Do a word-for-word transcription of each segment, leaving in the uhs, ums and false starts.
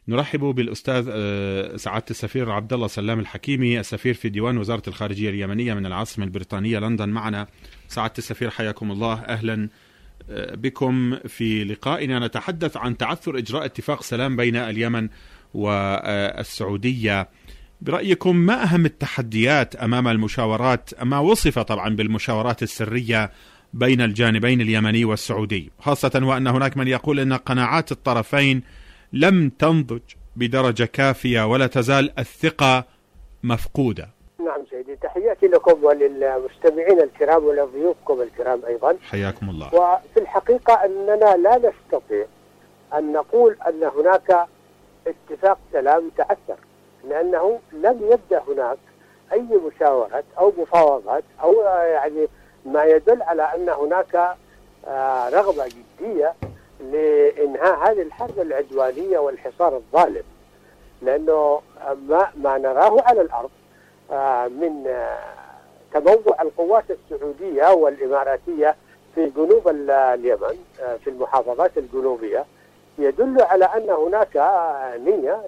نرحب بالأستاذ سعادة السفير عبد الله سلام الحكيمي، السفير في ديوان وزارة الخارجية اليمنية من العاصمة البريطانية لندن معنا. سعادة السفير حياكم الله، أهلا بكم في لقائنا. نتحدث عن تعثر إجراء اتفاق سلام بين اليمن والسعودية. برأيكم ما أهم التحديات أمام المشاورات، ما وصف طبعا بالمشاورات السرية بين الجانبين اليمني والسعودي، خاصة وأن هناك من يقول أن قناعات الطرفين لم تنضج بدرجة كافية ولا تزال الثقة مفقودة؟ نعم سيدي، تحياتي لكم وللمستمعين الكرام ولضيوفكم الكرام أيضا، حياكم الله. وفي الحقيقة أننا لا نستطيع أن نقول أن هناك اتفاق سلام تعثر، لأنه لم يبدأ هناك أي مشاورات أو مفاوضات أو يعني ما يدل على أن هناك رغبة جدية لإنهاء هذه الحرب العدوانية والحصار الظالم، لأنه ما, ما نراه على الأرض من تنوع القوات السعودية والإماراتية في جنوب اليمن في المحافظات الجنوبية يدل على أن هناك نية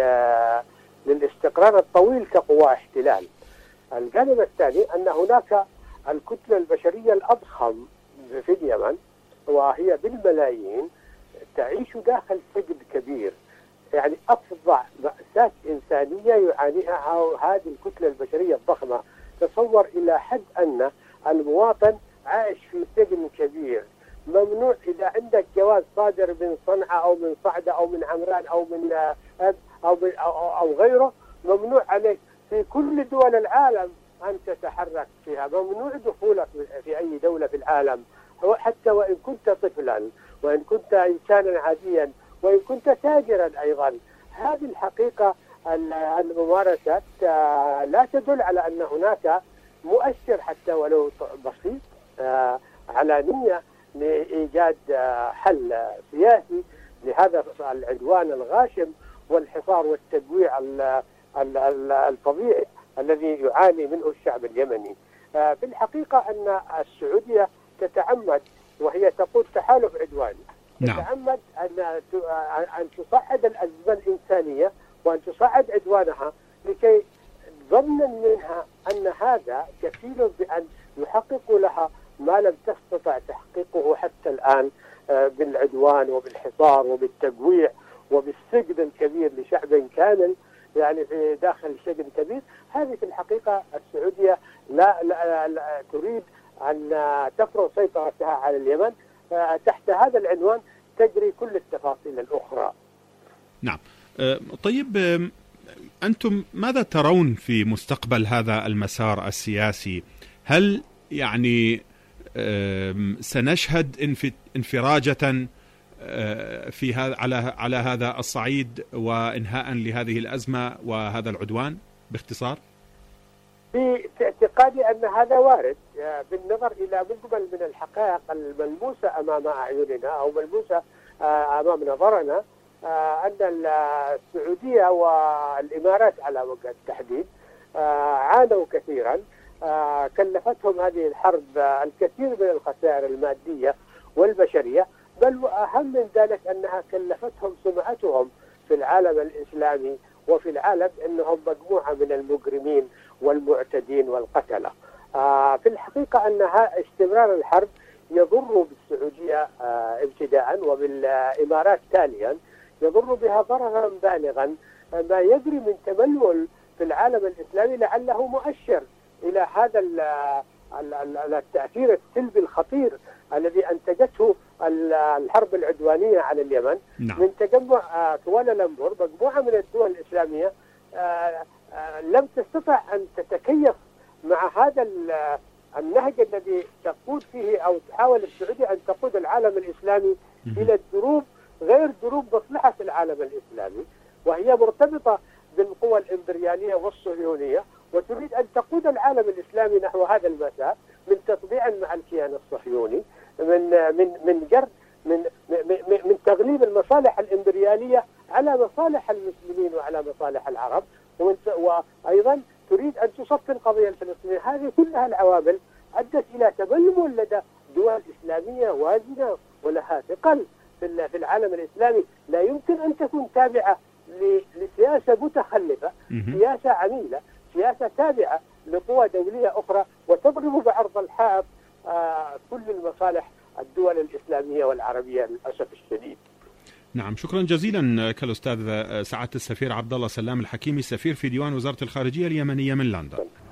للاستقرار الطويل كقوى احتلال. الجانب الثاني أن هناك الكتلة البشرية الأضخم في اليمن وهي بالملايين تعيش داخل سجن كبير، يعني أفظع مأساة إنسانية يعانيها هذه الكتلة البشرية الضخمة. تصور إلى حد أن المواطن عايش في سجن كبير، ممنوع إذا عندك جواز صادر من صنعاء أو من صعدة أو من عمران أو من أو من أو, أو غيره، ممنوع عليك في كل دول العالم أن تتحرك فيها، ممنوع دخولك في أي دولة في العالم، حتى وإن كنت طفلا وإن كنت إنسانا عاديا وإن كنت تاجرا أيضا. هذه الحقيقة الممارسات لا تدل على أن هناك مؤشر حتى ولو بسيط على نية لإيجاد حل سياسي لهذا العدوان الغاشم والحصار والتجويع الفظيع الذي يعاني منه الشعب اليمني. في الحقيقة أن السعودية تتعمد وهي تقود تحالف عدواني، نعم. تتعمد أن أن تصعد الأزمة الإنسانية وأن تصعد عدوانها لكي ظنا منها أن هذا كفيل بأن يحقق لها ما لم تستطع تحقيقه حتى الآن بالعدوان وبالحصار وبالتجويع وبالسجن الكبير لشعب كامل يعني في داخل سجن كبير. هذه في الحقيقة السعودية لا, لا, لا تريد أن تفرض سيطرتها على اليمن. تحت هذا العنوان تجري كل التفاصيل الأخرى. نعم. طيب أنتم ماذا ترون في مستقبل هذا المسار السياسي؟ هل يعني سنشهد انفراجة في هذا على على هذا الصعيد وإنهاء لهذه الأزمة وهذا العدوان باختصار؟ في اعتقادي أن هذا وارد بالنظر إلى مجمل من الحقائق الملموسة أمام أعيننا أو ملموسة أمام نظرنا، أن السعودية والإمارات على وجه التحديد عانوا كثيرا، كلفتهم هذه الحرب الكثير من الخسائر المادية والبشرية، بل وأهم من ذلك أنها كلفتهم سمعتهم في العالم الإسلامي وفي العالم أنهم مجموعة من المجرمين والمعتدين والقتلة. آه في الحقيقة أن استمرار الحرب يضر بالسعودية آه ابتداء وبالإمارات تاليا، يضر بها ضررا بالغا ما يجري من تململ في العالم الإسلامي لعله مؤشر إلى هذا التأثير السلبي الخطير الذي أنتجته الحرب العدوانية على اليمن. نعم. من تجمع كوالالمبور مجموعة من الدول الإسلامية لم تستطع أن تتكيف مع هذا النهج الذي تقود فيه أو تحاول السعودية أن تقود العالم الإسلامي إلى الدروب غير دروب مصلحة العالم الإسلامي، وهي مرتبطة بالقوى الإمبريالية والصهيونية، وتريد أن تقود العالم الإسلامي نحو هذا المسار من تطبيع مع الكيان الصهيوني، من من من جر من من, من تغليب المصالح الإمبريالية على مصالح المسلمين وعلى مصالح العرب، وأيضا تريد أن تصفي القضية الفلسطينية. هذه كلها العوامل أدت إلى تململ لدى دول إسلامية وازنة ولها ثقل في العالم الإسلامي لا يمكن أن تكون تابعة لسياسة متخلفة، سياسة عميلة، سياسة تابعة لقوى دولية أخرى، وتضرب بعرض الحائط آه كل المصالح الدول الإسلامية والعربية للأسف الشديد. نعم، شكرا جزيلا كالأستاذ سعادة السفير عبد الله سلام الحكيمي، سفير في ديوان وزارة الخارجية اليمنية من لندن.